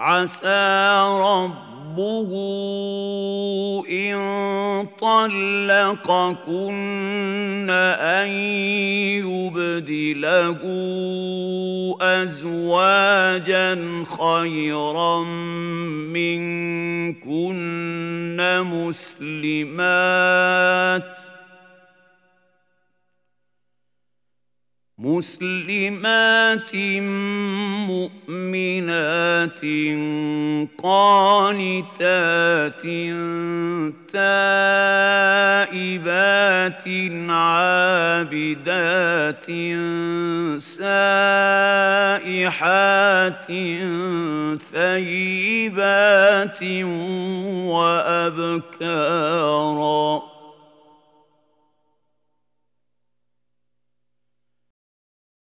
عسى ربه إن طلقكن أن يبدله أزواجا خيرا منكن مسلمات مؤمنات قانتات تائبات عابدات سائحات ثيبات وأبكارا